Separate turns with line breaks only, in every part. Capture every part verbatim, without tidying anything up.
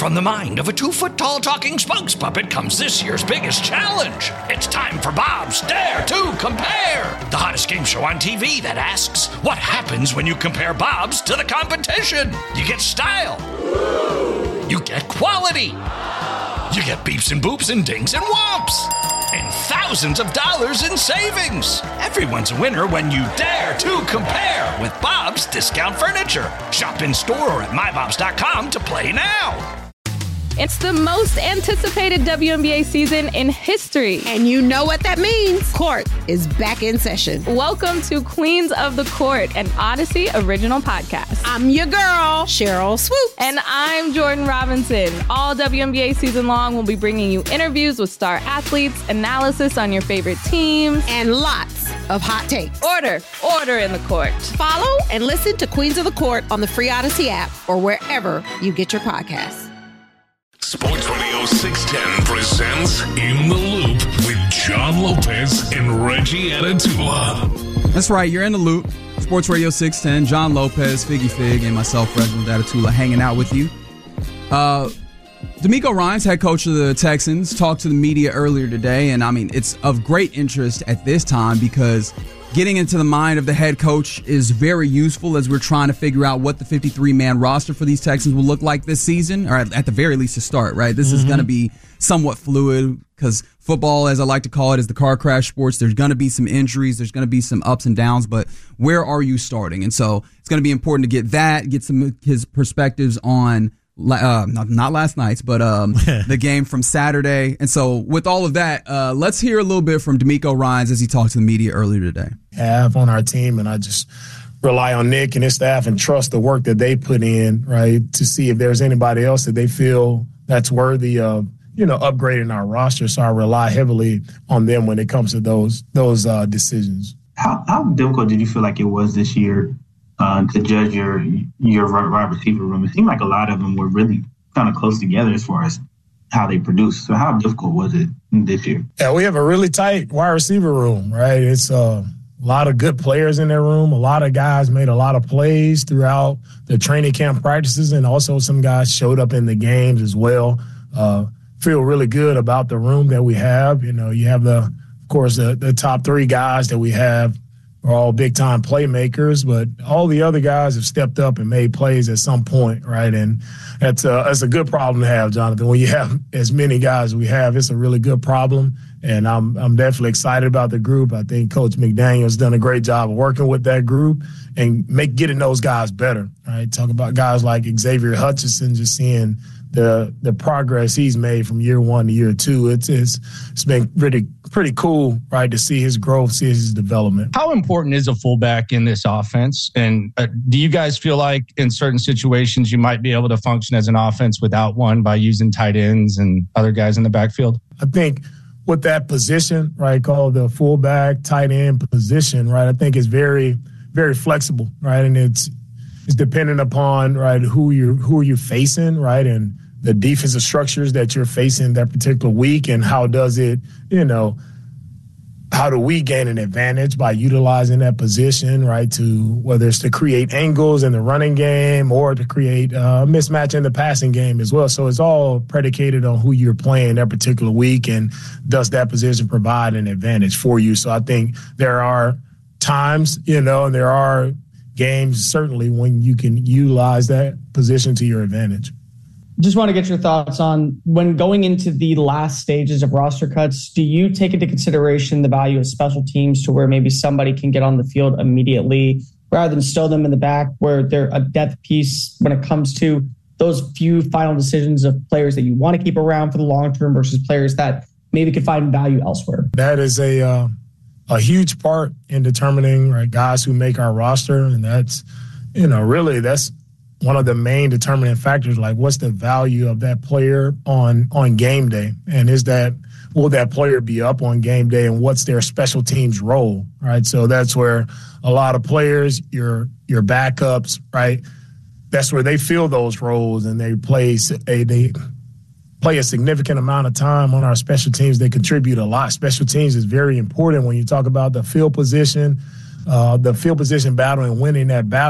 From the mind of a two-foot-tall talking spokes puppet comes this year's biggest challenge. It's time for Bob's Dare to Compare, the hottest game show on T V that asks, what happens when you compare Bobs to the competition? You get style. You get quality. You get beeps and boops and dings and whomps. And thousands of dollars in savings. Everyone's a winner when you dare to compare with Bob's Discount Furniture. Shop in store or at my bobs dot com to play now.
It's the most anticipated W N B A season in history.
And you know what that means. Court is back in session.
Welcome to Queens of the Court, an Odyssey original podcast.
I'm your girl, Cheryl Swoop.
And I'm Jordan Robinson. All W N B A season long, we'll be bringing you interviews with star athletes, analysis on your favorite teams,
and lots of hot takes.
Order, order in the court.
Follow and listen to Queens of the Court on the free Odyssey app or wherever you get your podcasts.
Sports Radio six ten presents In the Loop with John Lopez and Reggie Atatula.
That's right, you're in the loop. Sports Radio six ten, John Lopez, Figgy Fig, and myself, Reginald Atatula, hanging out with you. Uh, DeMeco Ryans, head coach of the Texans, talked to the media earlier today, and I mean, it's of great interest at this time because getting into the mind of the head coach is very useful as we're trying to figure out what the fifty-three man roster for these Texans will look like this season, or at the very least to start, right? This mm-hmm. is going to be somewhat fluid because football, as I like to call it, is the car crash sports. There's going to be some injuries. There's going to be some ups and downs, but where are you starting? And so it's going to be important to get that, get some of his perspectives on Uh, not, not last night's, but um, the game from Saturday. And so with all of that, uh, let's hear a little bit from DeMeco Ryans as he talked to the media earlier today.
Have on our team, and I just rely on Nick and his staff and trust the work that they put in, right, to see if there's anybody else that they feel that's worthy of, you know, upgrading our roster. So I rely heavily on them when it comes to those those uh, decisions.
How, how difficult did you feel like it was this year Uh, to judge your your wide receiver room? It seemed like a lot of them were really kind of close together as far as how they produce. So how difficult was it this year?
Yeah, we have a really tight wide receiver room, right? It's uh, a lot of good players in their room. A lot of guys made a lot of plays throughout the training camp practices, and also some guys showed up in the games as well. Uh, feel really good about the room that we have. You know, you have the, of course, the, the top three guys that we have are all big-time playmakers, but all the other guys have stepped up and made plays at some point, right? And that's a, that's a good problem to have, Jonathan. When you have as many guys as we have, it's a really good problem, and I'm I'm definitely excited about the group. I think Coach McDaniel's done a great job of working with that group and make getting those guys better, right? Talk about guys like Xavier Hutchinson, just seeing the the progress he's made from year one to year two. It's it's it's been pretty pretty cool, right, to see his growth, see his development.
How important is a fullback in this offense? And uh, do you guys feel like in certain situations you might be able to function as an offense without one by using tight ends and other guys in the backfield?
I think with that position, right, called the fullback, tight end position, right, I think it's very, very flexible, right, and it's it's dependent upon, right, who you're who you're facing, right, and the defensive structures that you're facing that particular week, and how does it, you know, how do we gain an advantage by utilizing that position, right, to whether it's to create angles in the running game or to create a mismatch in the passing game as well. So it's all predicated on who you're playing that particular week, and does that position provide an advantage for you. So I think there are times, you know, and there are games certainly when you can utilize that position to your advantage.
Just want to get your thoughts on when going into the last stages of roster cuts, do you take into consideration the value of special teams to where maybe somebody can get on the field immediately rather than stow them in the back where they're a depth piece when it comes to those few final decisions of players that you want to keep around for the long term versus players that maybe could find value elsewhere?
That is a uh, a huge part in determining, right, guys who make our roster. And that's, you know, really that's one of the main determining factors, like what's the value of that player on, on game day? And is that, will that player be up on game day, and what's their special teams role, right? So that's where a lot of players, your, your backups, right, that's where they fill those roles, and they play a, they play a significant amount of time on our special teams. They contribute a lot. Special teams is very important when you talk about the field position, uh, the field position battle and winning that battle,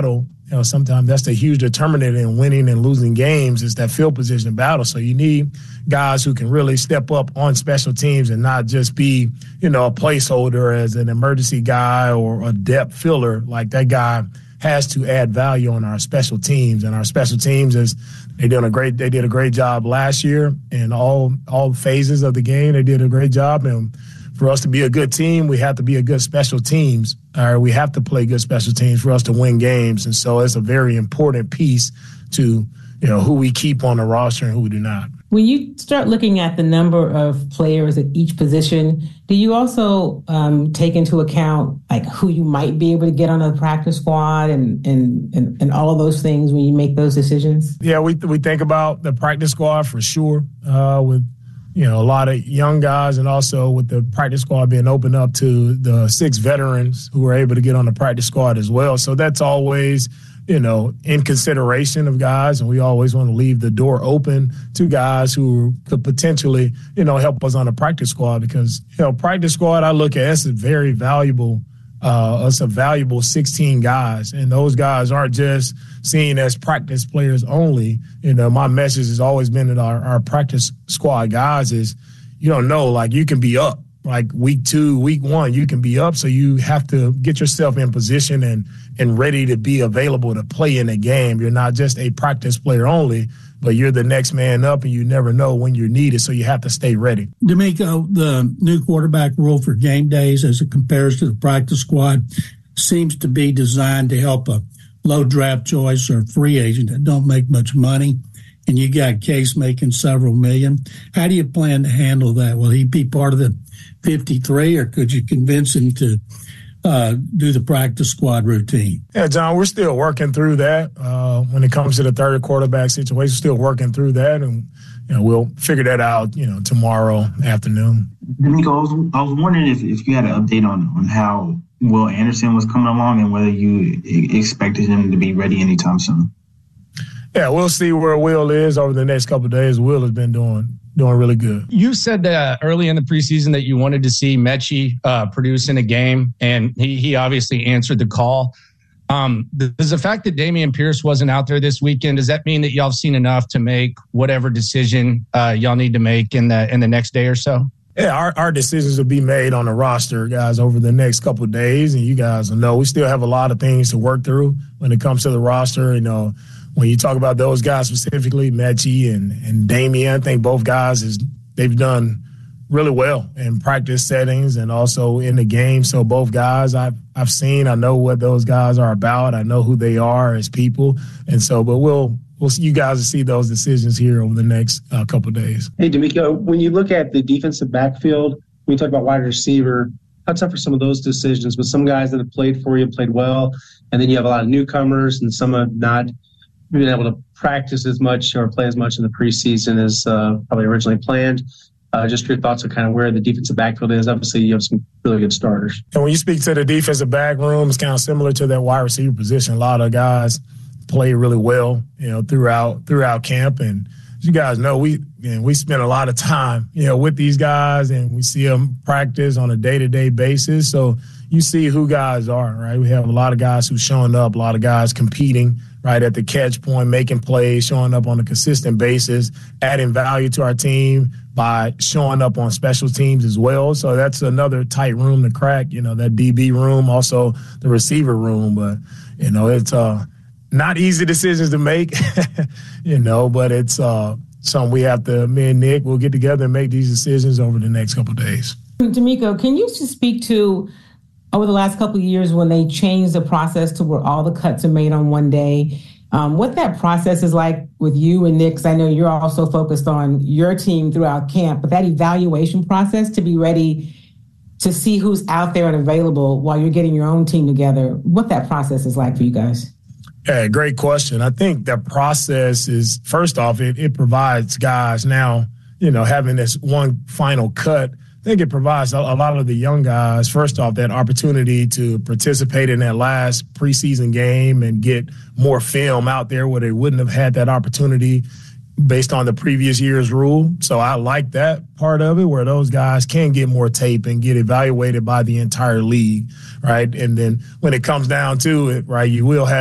you know, sometimes that's the huge determinant in winning and losing games is that field position battle. So you need guys who can really step up on special teams and not just be, you know, a placeholder as an emergency guy or a depth filler. Like that guy has to add value on our special teams, and our special teams is they did a great they did a great job last year in all all phases of the game. They did a great job, and for us to be a good team, we have to be a good special teams. Or we have to play good special teams for us to win games. And so it's a very important piece to, you know, who we keep on the roster and who we do not.
When you start looking at the number of players at each position, do you also um, take into account like who you might be able to get on the practice squad and and and, and all of those things when you make those decisions?
Yeah, we we think about the practice squad for sure. Uh, with you know, a lot of young guys, and also with the practice squad being opened up to the six veterans who were able to get on the practice squad as well. So that's always, you know, in consideration of guys, and we always want to leave the door open to guys who could potentially, you know, help us on the practice squad because, you know, practice squad, I look at it's a very valuable, uh, it's a valuable sixteen guys, and those guys aren't just seen as practice players only. You know, my message has always been that our, our practice squad guys is, you don't know, like you can be up like week two, week one, you can be up. So you have to get yourself in position and, and ready to be available to play in a game. You're not just a practice player only, but you're the next man up and you never know when you're needed. So you have to stay ready.
DeMeco, the new quarterback rule for game days as it compares to the practice squad seems to be designed to help a low draft choice or free agent that don't make much money, and you got Case making several million. How do you plan to handle that? Will he be part of the fifty-three, or could you convince him to uh, do the practice squad routine?
Yeah, John, we're still working through that. Uh, when it comes to the third quarterback situation, still working through that, and you know we'll figure that out, you know, tomorrow afternoon.
Nico, I was, I was wondering if, if you had an update on, on how Will Anderson was coming along and whether you expected him to be ready anytime soon.
Yeah, we'll see where Will is over the next couple of days. Will has been doing doing really good.
You said uh, early in the preseason that you wanted to see Mechie uh, produce in a game, and he he obviously answered the call. Um, does the fact that Dameon Pierce wasn't out there this weekend, does that mean that y'all have seen enough to make whatever decision uh, y'all need to make in the in the next day or so?
Yeah, our, our decisions will be made on the roster, guys, over the next couple of days. And you guys will know we still have a lot of things to work through when it comes to the roster. You know, when you talk about those guys specifically, Mechie and, and Dameon, I think both guys, is they've done really well in practice settings and also in the game. So both guys I've, I've seen, I know what those guys are about. I know who they are as people. And so, but we'll, We'll see you guys will see those decisions here over the next uh, couple of days.
Hey, DeMeco, when you look at the defensive backfield, when you talk about wide receiver, how tough are some of those decisions with some guys that have played for you, played well, and then you have a lot of newcomers and some have not been able to practice as much or play as much in the preseason as uh, probably originally planned? Uh, just your thoughts on kind of where the defensive backfield is. Obviously, you have some really good starters.
And when you speak to the defensive back room, it's kind of similar to that wide receiver position. A lot of guys play really well, you know, throughout throughout camp. And as you guys know, we you know, we spend a lot of time, you know, with these guys, and we see them practice on a day-to-day basis. So you see who guys are, right? We have a lot of guys who's showing up, a lot of guys competing, right, at the catch point, making plays, showing up on a consistent basis, adding value to our team by showing up on special teams as well. So that's another tight room to crack, you know, that D B room, also the receiver room. But, you know, it's uh not easy decisions to make, you know, but it's uh, something we have to, me and Nick, we'll get together and make these decisions over the next couple of days.
DeMeco, can you just speak to over the last couple of years when they changed the process to where all the cuts are made on one day, um, what that process is like with you and Nick? 'Cause I know you're also focused on your team throughout camp, but that evaluation process to be ready to see who's out there and available while you're getting your own team together, what that process is like for you guys?
Yeah, great question. I think that process is, first off, it, it provides guys now, you know, having this one final cut. I think it provides a, a lot of the young guys, first off, that opportunity to participate in that last preseason game and get more film out there where they wouldn't have had that opportunity based on the previous year's rule. So I like that part of it, where those guys can get more tape and get evaluated by the entire league, right? And then when it comes down to it, right, you will have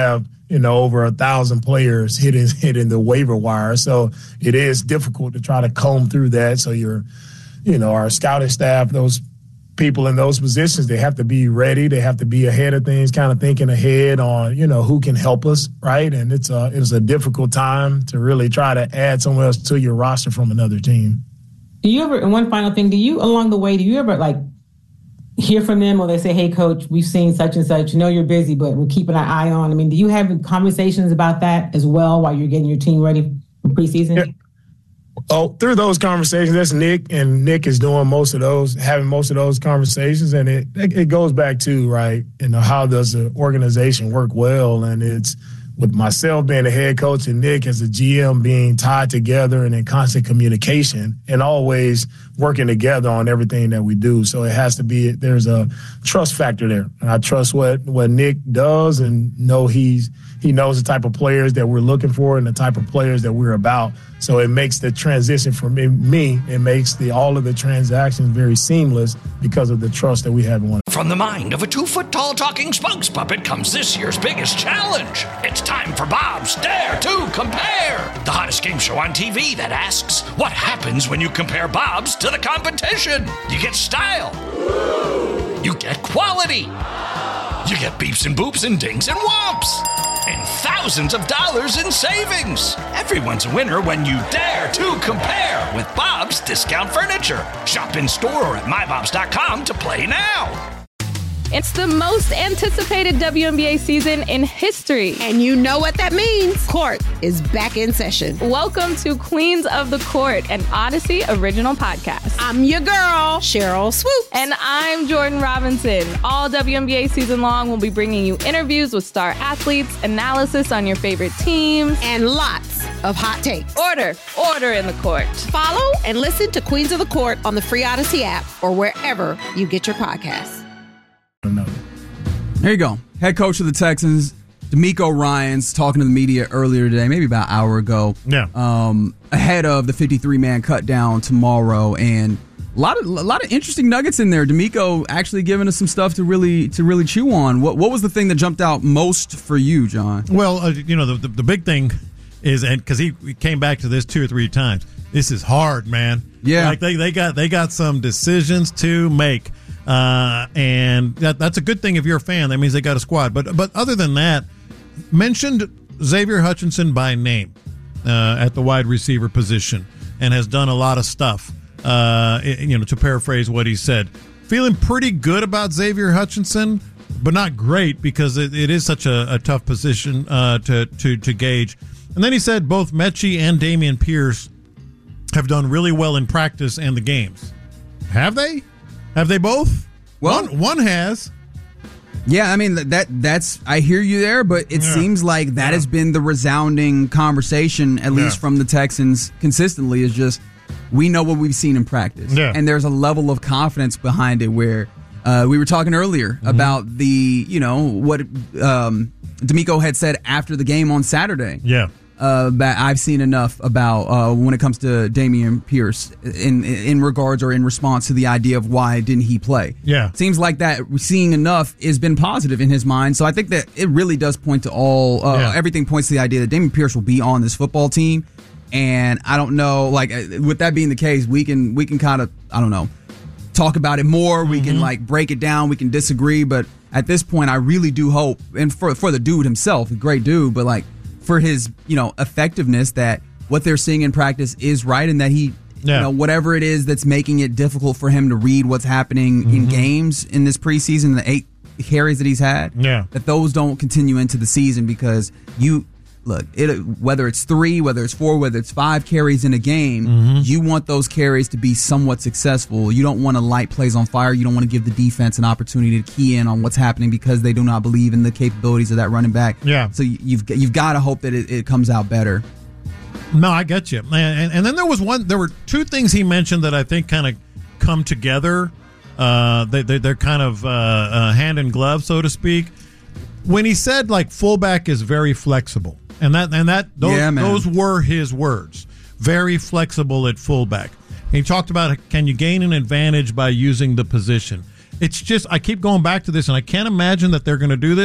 you know, over a thousand players hitting hitting the waiver wire. So it is difficult to try to comb through that. So you're, you know, our scouting staff, those people in those positions, they have to be ready. They have to be ahead of things, kind of thinking ahead on, you know, who can help us, right? And it's a, it's a difficult time to really try to add someone else to your roster from another team.
Do you ever, and one final thing, do you, along the way, do you ever, like, hear from them or they say, hey, coach, we've seen such and such. You know you're busy, but we're keeping an eye on. I mean, do you have conversations about that as well while you're getting your team ready for preseason?
Yeah. Oh, through those conversations, that's Nick, and Nick is doing most of those, having most of those conversations. And it it goes back to, right, you know, how does the organization work well? And it's with myself being the head coach and Nick as a G M being tied together and in constant communication and always working together on everything that we do. So it has to be, there's a trust factor there. And I trust what, what Nick does and know he's, he knows the type of players that we're looking for and the type of players that we're about. So it makes the transition for me, me it makes the all of the transactions very seamless because of the trust that we have in one.
From the mind of a two-foot-tall talking spokes puppet comes this year's biggest challenge. It's time for Bob's Dare to Compare, the hottest game show on T V that asks, what happens when you compare Bob's to the competition? You get style. You get quality. You get beeps and boops and dings and whomps. And thousands of dollars in savings. Everyone's a winner when you dare to compare with Bob's Discount Furniture. Shop in store or at my bobs dot com to play now.
It's the most anticipated W N B A season in history.
And you know what that means. Court is back in session.
Welcome to Queens of the Court, an Odyssey original podcast.
I'm your girl, Cheryl Swoops.
And I'm Jordan Robinson. All W N B A season long, we'll be bringing you interviews with star athletes, analysis on your favorite teams,
and lots of hot takes.
Order, order in the court.
Follow and listen to Queens of the Court on the free Odyssey app or wherever you get your podcasts.
There you go. Head coach of the Texans, DeMeco Ryans, talking to the media earlier today, maybe about an hour ago.
Yeah.
Um, ahead of the fifty-three man cut down tomorrow, and a lot of a lot of interesting nuggets in there. DeMeco actually giving us some stuff to really to really chew on. What what was the thing that jumped out most for you, John?
Well, uh, you know, the, the the big thing is, and because he, he came back to this two or three times, this is hard, man.
Yeah.
Like they, they got they got some decisions to make. Uh, and that, that's a good thing if you're a fan. That means they got a squad. But but other than that, mentioned Xavier Hutchinson by name uh, at the wide receiver position and has done a lot of stuff. Uh, you know, to paraphrase what he said, feeling pretty good about Xavier Hutchinson, but not great because it, it is such a, a tough position uh, to to to gauge. And then he said both Mechie and Dameon Pierce have done really well in practice and the games. Have they? Have they both?
Well,
one, one has.
Yeah, I mean that that's I hear you there, but it
Yeah.
seems like that
Yeah.
has been the resounding conversation, at least
Yeah.
from the Texans consistently, is just we know what we've seen in practice,
Yeah.
and there's a level of confidence behind it where uh, we were talking earlier
Mm-hmm.
about the you know what um, DeMeco had said after the game on Saturday.
Yeah.
Uh, that I've seen enough about uh, when it comes to Dameon Pierce in in regards or in response to the idea of why didn't he play.
Yeah.
Seems like that seeing enough has been positive in his mind. So I think that it really does point to all, uh,
Yeah.
everything points to the idea that Dameon Pierce will be on this football team. And I don't know, like uh, with that being the case, we can we can kind of, I don't know, talk about it more. We can like break it down. We can disagree. But at this point, I really do hope, and for for the dude himself, a great dude, but like, for his, you know, effectiveness, that what they're seeing in practice is right, and that he,
Yeah.
you know, whatever it is that's making it difficult for him to read what's happening in games in this preseason, the eight carries that he's had,
Yeah.
that those don't continue into the season, because you look, it, whether it's three, whether it's four, whether it's five carries in a game, you want those carries to be somewhat successful. You don't want to light plays on fire. You don't want to give the defense an opportunity to key in on what's happening because they do not believe in the capabilities of that running back.
Yeah.
So you've you've got to hope that it, it comes out better.
No, I get you. And, and then there was one. There were two things he mentioned that I think kind of come together. Uh, they, they they're kind of uh, uh, hand in glove, so to speak. When he said like fullback is very flexible, and that and that those
Yeah, man.
those were his words. Very flexible at fullback. He talked about can you gain an advantage by using the position. It's just I keep going back to this, and I can't imagine that they're going to do this.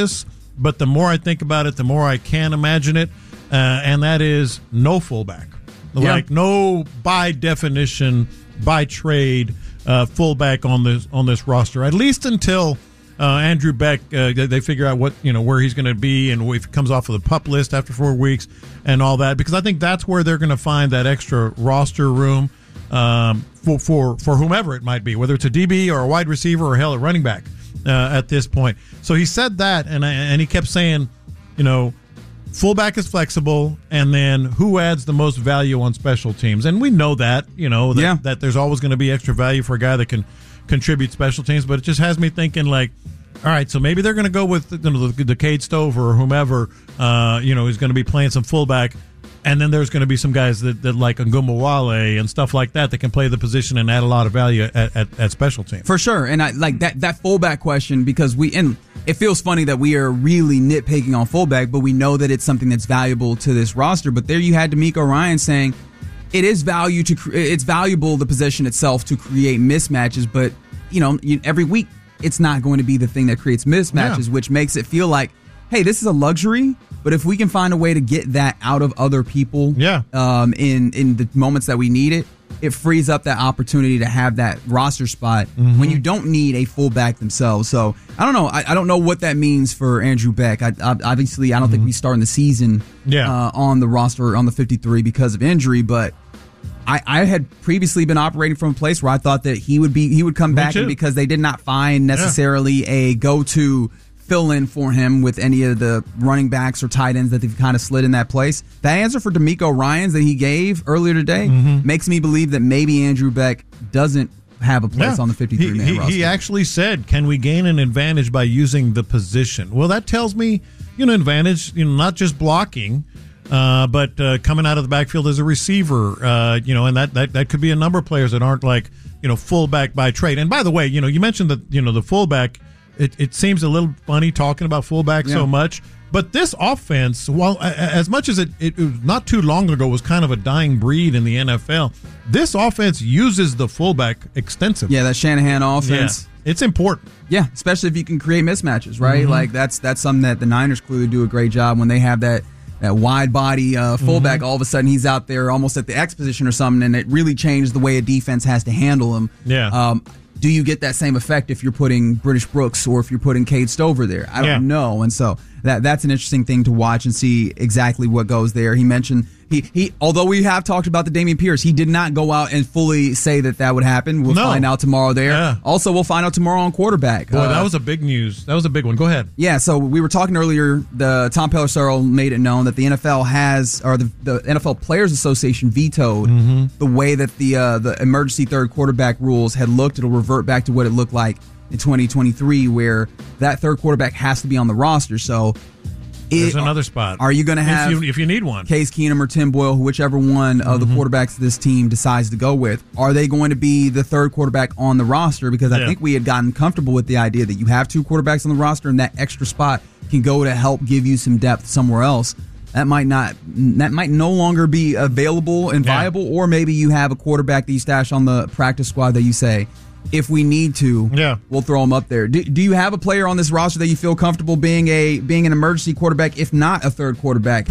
but the more I think about it, the more I can imagine it, uh, and that is no fullback.
Yeah.
Like no, by definition, by trade, uh, fullback on this on this roster, at least until uh, Andrew Beck uh, they figure out what you know where he's going to be and if he comes off of the PUP list after four weeks and all that. Because I think that's where they're going to find that extra roster room um, for for for whomever it might be, whether it's a D B or a wide receiver or hell a running back uh, at this point. So he said that, and and he kept saying, you know. Fullback is flexible, and then who adds the most value on special teams? And we know that, you know, that,
yeah.
that there's always going to be extra value for a guy that can contribute special teams, but it just has me thinking like, all right, so maybe they're going to go with you know, the, the Cade Stover or whomever, uh, you know, is going to be playing some fullback, and then there's going to be some guys that, that like Ngumawale and stuff like that that can play the position and add a lot of value at, at, at special teams.
For sure, and I like that that fullback question because we and it feels funny that we are really nitpicking on fullback, but we know that it's something that's valuable to this roster. But there you had D'Amico Ryan saying it is value to it's valuable the position itself to create mismatches, but you know you, every week it's not going to be the thing that creates mismatches, yeah. which makes it feel like, hey, this is a luxury, but if we can find a way to get that out of other people
yeah.
um, in, in the moments that we need it, it frees up that opportunity to have that roster spot mm-hmm. when you don't need a fullback themselves. So I don't know. I, I don't know what that means for Andrew Beck. I, I, obviously, I don't mm-hmm. think we start the season
yeah.
uh, on the roster on the fifty-three because of injury, but I, I had previously been operating from a place where I thought that he would be he would come
Me
back
too.
because they did not find necessarily yeah. a go-to fill in for him with any of the running backs or tight ends that they've kind of slid in that place. That answer for D'Amico Ryans that he gave earlier today
mm-hmm.
makes me believe that maybe Andrew Beck doesn't have a place
yeah.
on the fifty-three man
he, he,
roster.
He actually said, can we gain an advantage by using the position? Well, that tells me, you know, advantage, you know, not just blocking, uh, but uh, coming out of the backfield as a receiver, uh, you know, and that, that, that could be a number of players that aren't like, you know, fullback by trade. And by the way, you know, you mentioned that, you know, the fullback, It, it seems a little funny talking about fullback yeah. so much, but this offense, while as much as it, it was not too long ago was kind of a dying breed in the N F L, this offense uses the fullback extensively.
Yeah, that Shanahan offense.
Yeah, it's important.
Yeah, especially if you can create mismatches, right?
Mm-hmm.
Like that's that's something that the Niners clearly do a great job when they have that that wide body uh, fullback. Mm-hmm. All of a sudden, he's out there almost at the X position or something, and it really changed the way a defense has to handle him.
Yeah.
Um, do you get that same effect if you're putting British Brooks or if you're putting Cade Stover there? I don't
yeah.
know. And so that that's an interesting thing to watch and see exactly what goes there. He mentioned he he although we have talked about the Dameon Pierce, he did not go out and fully say that that would happen. We'll
no.
find out tomorrow there.
Yeah.
Also, we'll find out tomorrow on quarterback.
Boy,
uh,
that was a big news. That was a big one. Go ahead.
Yeah, so we were talking earlier. The Tom Pelissero made it known that the N F L has, or the, the N F L Players Association vetoed
mm-hmm.
the way that the uh, the emergency third quarterback rules had looked. It'll revert back to what it looked like in twenty twenty-three, where that third quarterback has to be on the roster. So
there's
it,
another spot.
Are you going to have,
if you, if you need one,
Case Keenum or Tim Boyle, whichever one of
mm-hmm.
the quarterbacks this team decides to go with? Are they going to be the third quarterback on the roster? Because I
yeah.
think we had gotten comfortable with the idea that you have two quarterbacks on the roster, and that extra spot can go to help give you some depth somewhere else. That might not. That might no longer be available and viable, yeah. or maybe you have a quarterback that you stash on the practice squad that you say, if we need to,
yeah.
we'll throw him up there. Do, do you have a player on this roster that you feel comfortable being a being an emergency quarterback, if not a third quarterback?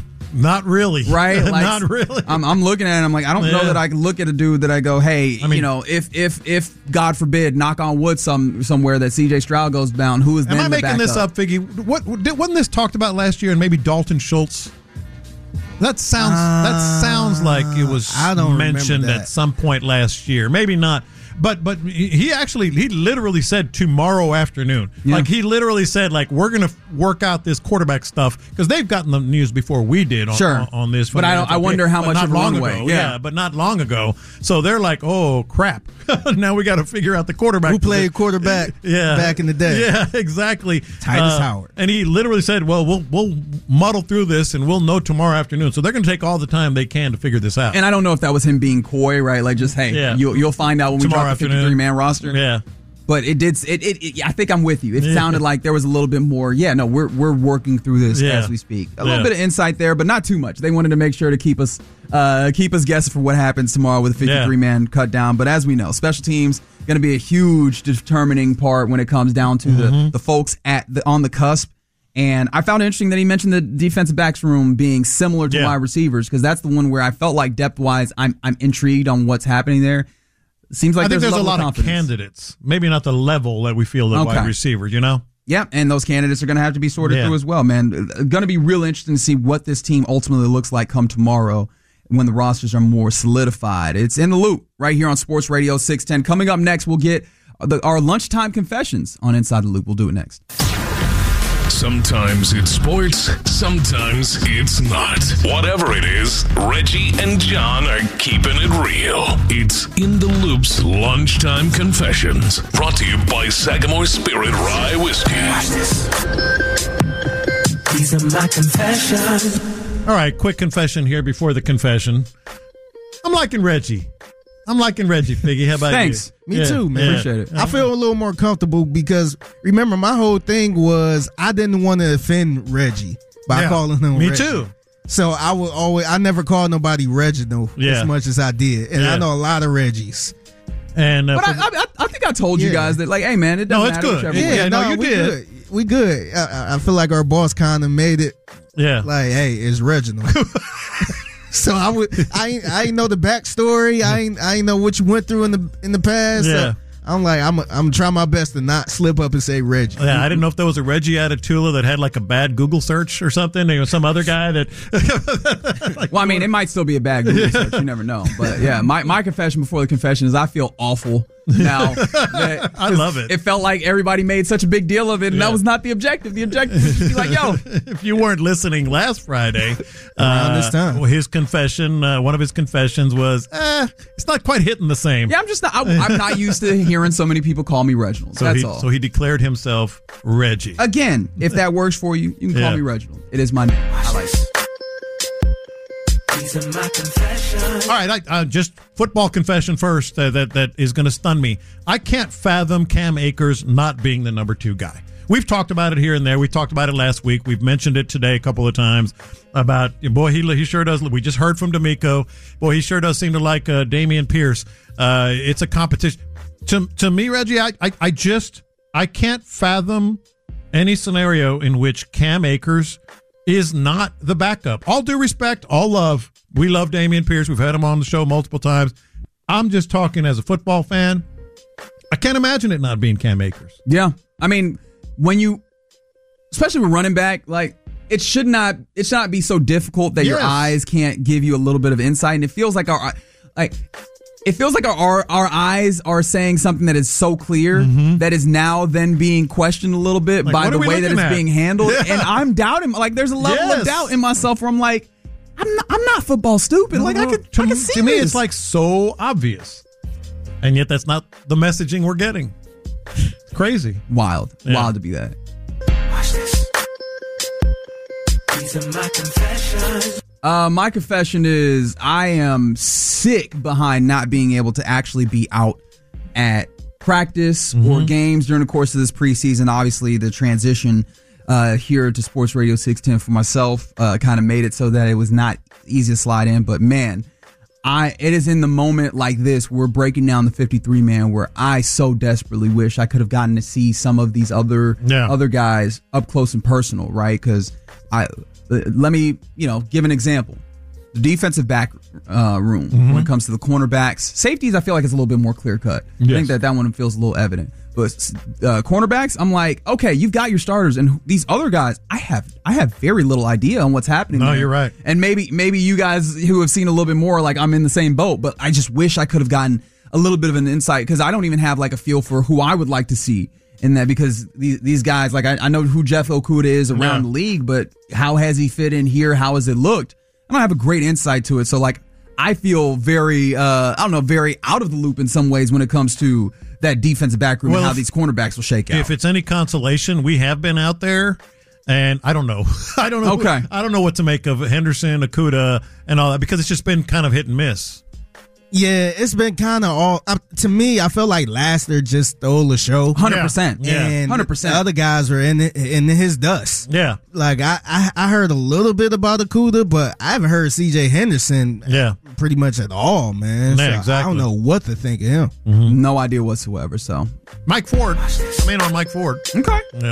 Not really,
right? Like,
not really.
I'm, I'm looking at it. And I'm like, I don't yeah. know that I can look at a dude that I go, hey, I mean, you know, if if if God forbid, knock on wood, some somewhere that C J Stroud goes down, who is
am
then
I
the
making
backup?
this up, Figgy? What wasn't this talked about last year? And maybe Dalton Schultz. That sounds uh, that sounds like it was
I don't
mentioned
that.
at some point last year. Maybe not. But but he actually he literally said tomorrow afternoon. Yeah. Like he literally said like we're gonna work out this quarterback stuff because they've gotten the news before we did on,
sure.
on, on this.
But I don't, I wonder how much
not
of a
long
runway.
ago.
Yeah.
yeah, but not long ago. So they're like, oh crap! Now we got to figure out the quarterback.
Who played quarterback?
yeah,
back in the day.
Yeah, exactly.
Titus uh, Howard.
And he literally said, well, we'll we'll muddle through this and we'll know tomorrow afternoon. So they're going to take all the time they can to figure this out.
And I don't know if that was him being coy, right? Like just hey, yeah. you'll you'll find out when
tomorrow
we drop the fifty-three man roster.
Yeah.
But it did. It, it, it. I think I'm with you. It
yeah.
sounded like there was a little bit more. Yeah, no, we're we're working through this
yeah.
as we speak. A
yeah.
little bit of insight there, but not too much. They wanted to make sure to keep us uh, keep us guessing for what happens tomorrow with a fifty-three man yeah. cut down. But as we know, special teams going to be a huge determining part when it comes down to mm-hmm. the the folks at the on the cusp. And I found it interesting that he mentioned the defensive backs room being similar to
Yeah.
wide receivers, because that's the one where I felt like depth-wise, I'm I'm intrigued on what's happening there. Seems like
I think
there's,
there's a lot of
confidence.
candidates. Maybe not the level that we feel at
Okay.
wide receiver, you know?
Yeah, and those candidates are going to have to be sorted
Yeah.
through as well, man. Going to be real interesting to see what this team ultimately looks like come tomorrow when the rosters are more solidified. It's In the Loop right here on Sports Radio six ten. Coming up next, we'll get the, our lunchtime confessions on Inside the Loop. We'll do it next.
Sometimes it's sports, sometimes it's not. Whatever it is, Reggie and John are keeping it real. It's In the Loop's Lunchtime Confessions, brought to you by Sagamore Spirit Rye Whiskey.
These are my confessions.
All right, quick confession here before the confession. I'm liking Reggie. I'm liking Reggie, Figgy. How about
Thanks.
you?
Me
Yeah,
too, man.
yeah.
Appreciate it.
I feel a little more comfortable because remember, my whole thing was I didn't want to offend Reggie by
Yeah.
calling him
Me
Reggie.
too.
So I would always, I never called nobody Reginald
Yeah.
as much as I did. And
Yeah.
I know a lot of Reggies.
And uh,
But
for-
I, I, I think I told you
Yeah.
guys that, like, hey, man, it
No,
doesn't
it's
matter
good.
whichever
Yeah,
way.
no, you
we
did.
Good. We good. I- I, I feel like our boss kind of made it
yeah.
like, hey, it's Reginald. So I would, I ain't, I ain't know the backstory. I ain't, I ain't know what you went through in the in the past. So
Yeah.
I'm like, I'm, I'm trying my best to not slip up and say Reggie.
Yeah, I didn't know if there was a Reggie out of Tula that had like a bad Google search or something. There was some other guy that. like,
Well, I mean, it might still be a bad Google search. You never know. But yeah, my, my confession before the confession is I feel awful now. that-
I love it.
It felt like everybody made such a big deal of it, and
Yeah.
that was not the objective. The objective was just be like, yo.
If you weren't listening last Friday,
Around
uh,
this time.
well, his confession, uh, one of his confessions was, eh, it's not quite hitting the same.
Yeah, I'm just not, I, I'm not used to hearing so many people call me Reginald.
So
That's
he,
all.
so he declared himself Reggie.
Again, if that works for you, you can call
Yeah.
me Reginald. It is my name. I like it.
These are my confessions.
All right, I, uh, just football confession first uh, that that is going to stun me. I can't fathom Cam Akers not being the number two guy. We've talked about it here and there. We talked about it last week. We've mentioned it today a couple of times about, boy, he he sure does. We just heard from D'Amico. Boy, he sure does seem to like uh, Damian Pierce. Uh, it's a competition. To, to me, Reggie, I, I, I just, I can't fathom any scenario in which Cam Akers is not the backup. All due respect, all love. We love Damian Pierce. We've had him on the show multiple times. I'm just talking as a football fan. I can't imagine it not being Cam Akers.
Yeah. I mean, when you, especially with running back, like, it should not, it should not be so difficult that your
Yes.
eyes can't give you a little bit of insight. And it feels like our, like, it feels like our, our, our eyes are saying something that is so clear that is now then being questioned a little bit
Like,
by
what
the
are we
way that
looking
it's
at?
being handled.
Yeah.
And I'm doubting, like, there's a level
Yes.
of doubt in myself where I'm like, I'm not, I'm not football stupid. Like, I
No,
could,
to,
I could see
to me,
this.
it's like so obvious. And yet that's not the messaging we're getting. It's crazy.
Wild.
Yeah.
Wild to be that.
Watch this. These are my confessions.
Uh, my confession is I am sick behind not being able to actually be out at practice or games during the course of this preseason. Obviously, the transition uh, here to Sports Radio six ten for myself uh, kind of made it so that it was not easy to slide in. But man, I it is in the moment like this we're breaking down the fifty-three man where I so desperately wish I could have gotten to see some of these other
Yeah.
other guys up close and personal, right? Because I uh, let me you know give an example. The defensive back uh, room
Mm-hmm.
when it comes to the cornerbacks, safeties I feel like it's a little bit more clear cut. I
Yes.
think that that one feels a little evident. But uh, cornerbacks, I'm like, okay, you've got your starters, and these other guys, I have, I have very little idea on what's happening.
No,
there.
you're right.
And maybe, maybe you guys who have seen a little bit more, like I'm in the same boat. But I just wish I could have gotten a little bit of an insight because I don't even have like a feel for who I would like to see in that because these these guys, like I, I know who Jeff Okuda is around
Yeah.
the league, but how has he fit in here? How has it looked? I don't have a great insight to it. So like I feel very, uh, I don't know, very out of the loop in some ways when it comes to that defensive back room
Well,
and how
if-
these cornerbacks will shake out.
If it's any consolation, we have been out there, and I don't know. I don't know.
Okay.
I don't know what to make of Henderson, Okuda, and all that because it's just been kind of hit and miss.
Yeah, it's been kind of all. Uh, to me, I feel like Lassiter just stole the show.
one hundred percent.
Yeah.
And
one hundred percent.
the other guys were in it, in his dust.
Yeah.
Like I, I, I heard a little bit about Okuda, but I haven't heard C J Henderson.
Yeah.
pretty much at all, man.
Yeah,
So
exactly.
I don't know what to think of him.
No idea whatsoever. So
Mike Ford. I'm in on Mike Ford.
okay.
Yeah.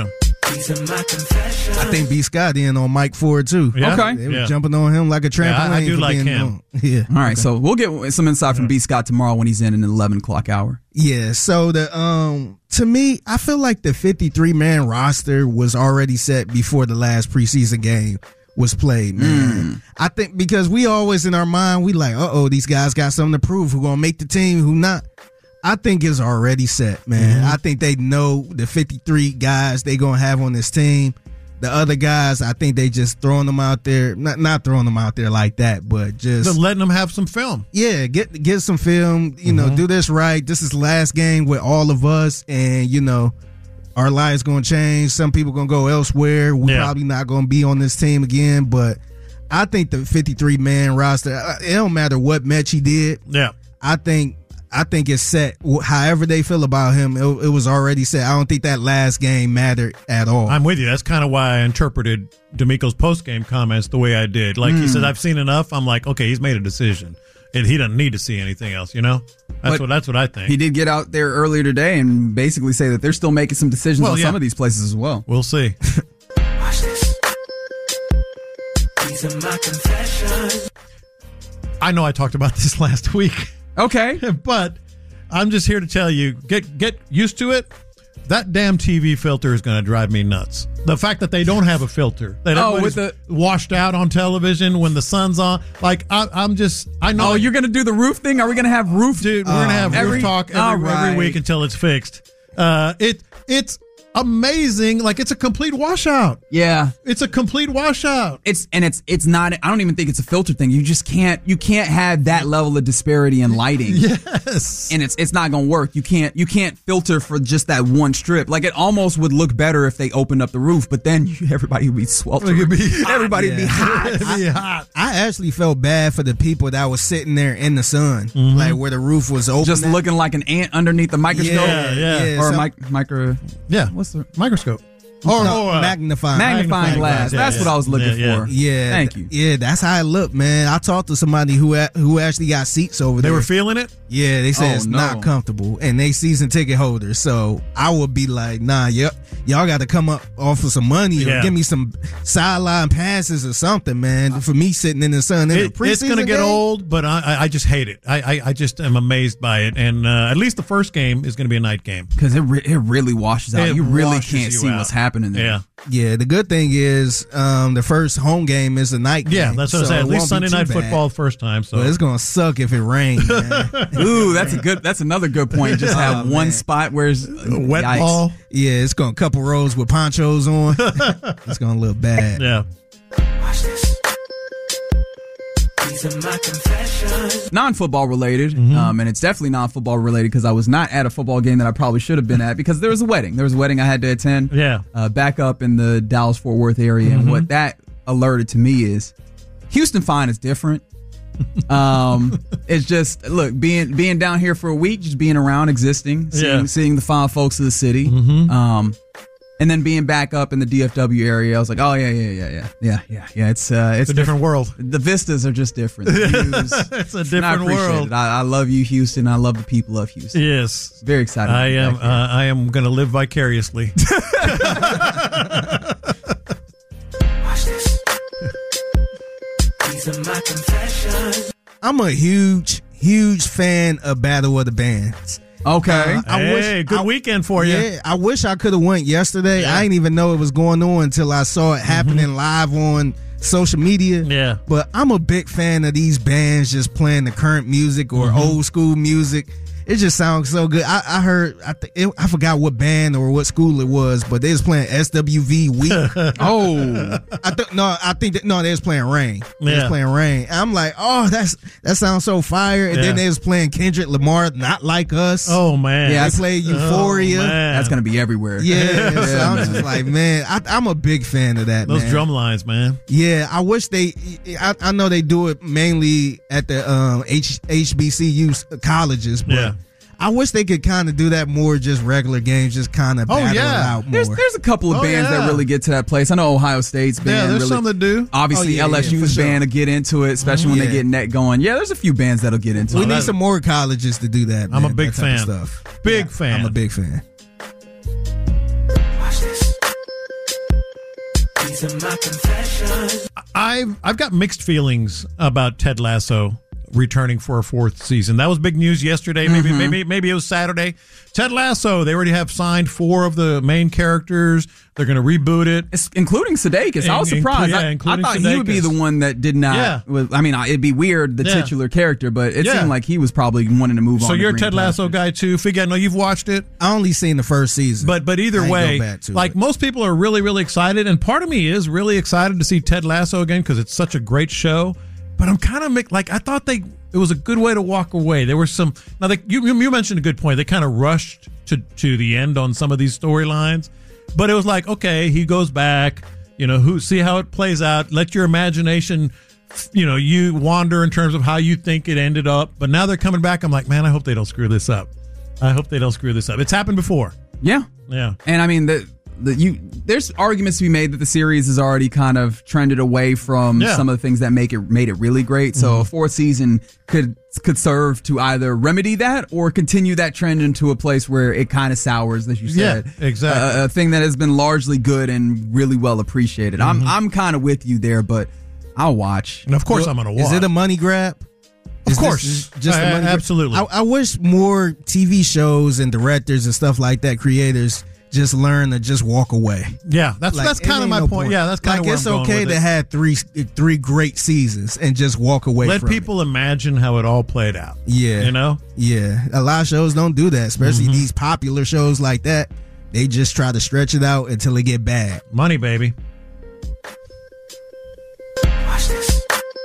These are my confessions.
I think B. Scott in on Mike Ford too.
Yeah? Okay.
They were
Yeah.
jumping on him like a trampoline.
Yeah, I- I do
for
like
being
him.
on- Yeah.
All right,
Okay.
so we'll get some insight from B. Scott tomorrow when he's in an eleven o'clock hour.
Yeah, so the um to me, I feel like the fifty-three man roster was already set before the last preseason game was played, man. I think because we always in our mind, we like, uh-oh, these guys got something to prove. Who gonna make the team, who not? I think it's already set, man.
Mm-hmm.
I think they know the fifty-three guys they gonna have on this team. The other guys, I think they just throwing them out there, not not throwing them out there like that, but just
Just letting them have some film.
yeah, get get some film. You know,
Mhm.
do this right. This is the last game with all of us, and you know, our lives gonna change. Some people gonna go elsewhere. We're
Yeah.
probably not gonna be on this team again. But I think the fifty-three man roster. uh, It don't matter what Mechie did.
Yeah,
I think I think it's set. However they feel about him, it, it was already set. I don't think that last game mattered at all.
I'm with you. That's kind of why I interpreted D'Amico's post-game comments the way I did. Like he
Mm.
said, I've seen enough. I'm like, okay, he's made a decision. And he doesn't need to see anything else, you know? That's
But
what that's what I think.
He did get out there earlier today and basically say that they're still making some decisions
Well,
on
yeah.
some of these places as well.
We'll see.
Watch this. These are my confessions.
I know I talked about this last week.
Okay.
But I'm just here to tell you, get get used to it. That damn T V filter is going to drive me nuts. The fact that they don't have a filter, that
Oh,
everybody's
with
washed out on television when the sun's on. Like I, I'm just, I know.
Oh, you're gonna do the roof thing? Are we gonna have roof?
Dude, we're gonna have
every,
roof talk every,
all
every
right.
week until it's fixed. Uh, it it's amazing. Like it's a complete washout.
Yeah,
it's a complete washout.
It's and it's it's not. I don't even think it's a filter thing. You just can't. You can't have that level of disparity in lighting.
Yes,
and it's it's not gonna work. You can't you can't filter for just that one strip. Like it almost would look better if they opened up the roof, but then you, everybody would be sweltering. Everybody would be hot.
It'd be hot.
I actually felt bad for the people that was sitting there in the sun, like where the roof was open,
Just looking like an ant underneath the microscope.
Yeah, yeah.
Or a
So-
mic- micro.
Yeah.
What's the
microscope?
Or,
No, uh,
magnifying,
magnifying glass.
Yeah,
That's
yeah.
what I was looking
Yeah,
for.
Yeah,
Thank you.
Yeah, that's how it looked, man. I talked to somebody who a- who actually got seats over
They
there.
were feeling it.
Yeah, they said
Oh,
it's
no.
not comfortable, and they season ticket holders. So I would be like, nah, yep, y'all got to come up offer some money or
Yeah.
give me some sideline passes or something, man. For me sitting in the sun in
It-
a preseason
it's going to get
game.
old, but I, I, I just hate it. I, I, I just am amazed by it. And uh, at least the first game is going to be a night game.
Because it re- it really washes out.
It
you really
washes
can't
you
see
out.
what's happening there.
Yeah.
Yeah, the good thing is um, the first home game is a night game.
Yeah, that's what
so
I said.
it
At least
won't be
Sunday
too
night
bad.
football first time. So
But it's gonna suck if it rains. Man.
Ooh, that's a good. That's another good point. Just have
Oh,
one
man.
spot where it's
wet
yikes.
ball.
Yeah, it's gonna couple rows with ponchos on. It's gonna look bad.
Yeah.
Watch this. These are my confessions.
Non-football related,
Mm-hmm.
um, and it's definitely non-football related because I was not at a football game that I probably should have been at because there was a wedding. There was a wedding I had to attend.
Yeah.
Uh, back up in the Dallas-Fort Worth area,
Mm-hmm.
and what that alerted to me is Houston Fine is different. um, it's just look being being down here for a week, just being around, existing, seeing,
Yeah.
seeing the fine folks of the city.
Mhm.
Um, and then being back up in the D F W area, I was like, oh yeah, yeah, yeah, yeah, yeah, yeah, yeah. It's uh, it's
It's a different world.
The vistas are just different. The views,
It's a
and I
different
appreciate
world.
it. I, I love you, Houston. I love the people of Houston.
Yes.
Very excited.
I
to be
am.
back here.
Uh, I am going to live vicariously.
Watch this. These are my confessions.
I'm a huge, huge fan of Battle of the Bands.
Okay.
Uh, I
hey,
wish-
good
I-
weekend for you.
Yeah, I wish I could have went yesterday. I didn't even know it was going on until I saw it happening live on social media.
Yeah.
But I'm a big fan of these bands just playing the current music or old school music. It just sounds so good. I, I heard, I think it, I forgot what band or what school it was, but they was playing S W V Week.
Oh,
I th- no, I think that no, they was playing Rain. They was
Yeah.
playing Rain. I'm like, oh, that's that sounds so fire. And
Yeah.
then they was playing Kendrick Lamar, Not Like Us.
Oh man.
Yeah,
They played Euphoria.
Oh, man.
that's gonna be everywhere.
Yeah, so
Yeah,
I'm
man.
just like, man, I, I'm a big fan of that.
Those
man.
drum lines, man.
Yeah, I wish they. I, I know they do it mainly at the um, H, H B C U colleges, but
Yeah.
I wish they could kind of do that more. Just regular games, just kind of
Oh,
battle
yeah.
it out more.
There's there's a couple of
Oh,
bands
yeah.
that really get to that place. I know Ohio State's band.
Yeah, there's
really,
some that do.
Obviously,
Oh, yeah, yeah,
L S U's
for sure.
band will get into it, especially when
Yeah.
they get net going. Yeah, there's a few bands that'll get into
we
it.
need
that-
some more colleges to do that.
I'm a
man,
big
that type of
fan.
Stuff.
Big fan.
I'm a big fan.
Watch this. These are my confessions.
I've I've got mixed feelings about Ted Lasso returning for a fourth season. That was big news yesterday. Maybe
Mm-hmm.
maybe maybe it was Saturday. Ted Lasso. They already have signed four of the main characters. They're going to reboot it,
it's including Sudeikis. I was
In-
surprised.
yeah,
I, I
including
thought he would be
Sudeikis.
the one that did not.
Yeah.
was- I mean, I- it'd be weird the
Yeah.
titular character, but it
Yeah.
seemed like he was probably wanting to move on.
So
to
you're a
green
Ted Lasso
pastures.
guy too. Fig, I know you've watched it.
I only seen the first season.
But but either
I ain't
way,
go back to
like
it.
most people are really really excited, and part of me is really excited to see Ted Lasso again because it's such a great show. But I'm kind of like I thought they it was a good way to walk away. There were some now they, you you mentioned a good point. They kind of rushed to to the end on some of these storylines, but it was like okay, he goes back. You know, who see how it plays out. Let your imagination, you know, you wander in terms of how you think it ended up. But now they're coming back. I'm like, man, I hope they don't screw this up. I hope they don't screw this up. It's happened before.
Yeah,
Yeah.
and I mean the the you. There's arguments to be made that the series has already kind of trended away from
Yeah.
some of the things that make it made it really great. So
Mhm.
a fourth season could could serve to either remedy that or continue that trend into a place where it kind of sours, as you
Yeah,
said.
exactly.
A, a thing that has been largely good and really well appreciated. I'm
Mhm.
I'm kind of with you there, but I'll watch.
And of course, I'm going to watch.
Is it a money grab?
Of
Is this
course.
just- just a
Uh,
money grab?
absolutely.
I, I wish more T V shows and directors and stuff like that, creators, just learn to just walk away.
Yeah, that's
Like,
that's
it
kind of
ain't
my
no
point. Yeah, that's kind
like
of where
it's
I'm going
okay
with
to
it.
have three three great seasons and just walk away.
Let
from
people imagine how it all played out.
It. Yeah,
You know?
Yeah, a lot of shows don't do that, especially
Mhm.
these popular shows like that. They just try to stretch it out until it get bad.
Money, baby.
Watch this.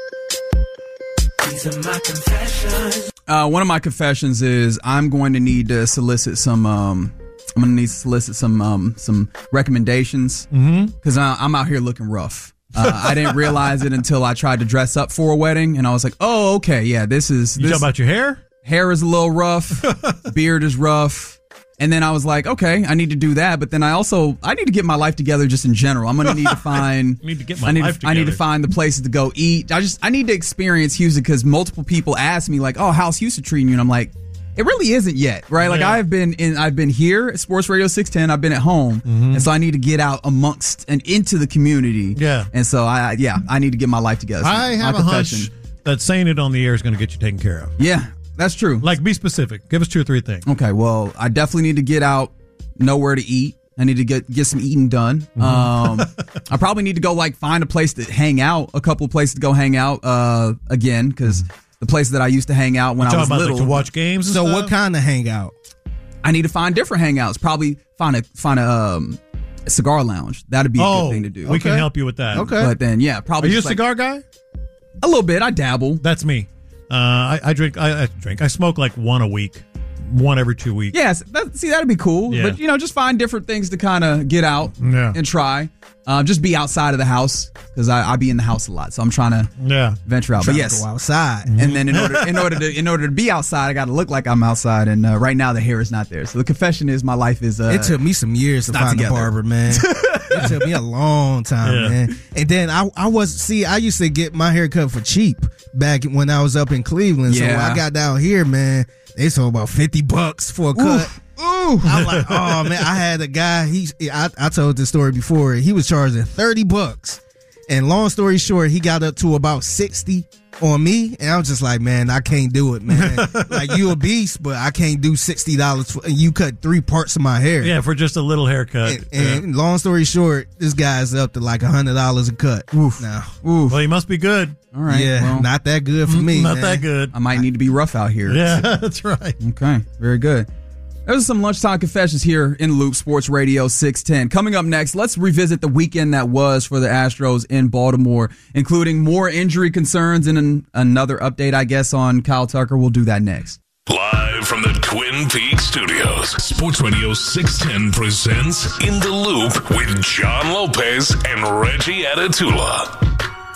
These are my confessions.
Uh, one of my confessions is I'm going to need to solicit some. Um, I'm going to need to solicit some um, some recommendations
Mhm.
because I'm out here looking rough. Uh, I didn't realize it until I tried to dress up for a wedding, and I was like, "Oh, okay, yeah, this is."
You
this,
talking about your hair?
hair is a little rough, beard is rough. And then I was like, okay, I need to do that. But then I also, I need to get my life together just in general. I'm going to need to find,
Need to get my
I need,
life
to, I need to
together.
find the places to go eat. I just, I need to experience Houston because multiple people ask me like, oh, how's Houston treating you? And I'm like, it really isn't yet, right? Like
Yeah.
I've been in, I've been here at Sports Radio six ten. I've been at home.
Mhm.
And so I need to get out amongst and into the community.
Yeah.
And so I, yeah, I need to get my life together. So
I
my
have a
confession.
hunch that saying it on the air is going to get you taken care of.
Yeah, that's true.
Like, be specific. Give us two or three things.
Okay, well, I definitely need to get out, know where to eat. I need to get get some eating done.
Mm-hmm.
Um, I probably need to go like find a place to hang out, a couple of places to go hang out uh, again, because the place that I used to hang out when
You
I was
talking about,
little.
like, to watch games and
So
stuff?
what kind of hangout?
I need to find different hangouts. Probably find a find a um, cigar lounge. That'd be a
Oh,
good thing to do.
we can help you with that.
Okay.
But then, yeah,
Are
probably.
you a
just, like,
cigar guy?
a little bit. I dabble.
That's me. Uh, I, I drink. I, I drink. I smoke like one a week, one every two weeks.
Yes, that, see, that'd be cool.
Yeah.
But, you know, just find different things to kind of get out
Yeah.
and try. Um, just be outside of the house because I, I be in the house a lot. So I'm trying to
Yeah.
venture out.
Trying
But
to
yes,
go outside.
and then in order in order to in order to be outside, I got to look like I'm outside. And uh, right now, the hair is not there. So the confession is, my life is. Uh,
It took me some years to
not
find
together.
a barber, man. It took me a long time,
Yeah.
man. And then I, I was see, I used to get my hair cut for cheap back when I was up in Cleveland. So when
Yeah.
I got down here, man, they sold about fifty bucks for a cut.
Ooh.
I'm like, oh man, I had a guy. He, I, I told this story before. He was charging thirty bucks, and long story short, he got up to about sixty on me, and I was just like, man, I can't do it, man. Like, you a beast, but I can't do sixty dollars. And you cut three parts of my hair.
Yeah, for just a little haircut.
And, and long story short, this guy's up to like a hundred dollars a cut. Oof. Now,
Ooh.
Well, he must be good.
All right.
yeah,
well,
not that good for me.
Not
man.
that good.
I might need to be rough out here.
Yeah, that's right.
Okay. Very good. Those are some lunchtime confessions here in Loop Sports Radio six ten. Coming up next, let's revisit the weekend that was for the Astros in Baltimore, including more injury concerns and an, another update, I guess, on Kyle Tucker. We'll do that next.
Live from the Twin Peaks studios, Sports Radio six ten presents In the Loop with John Lopez and Reggie Atatula.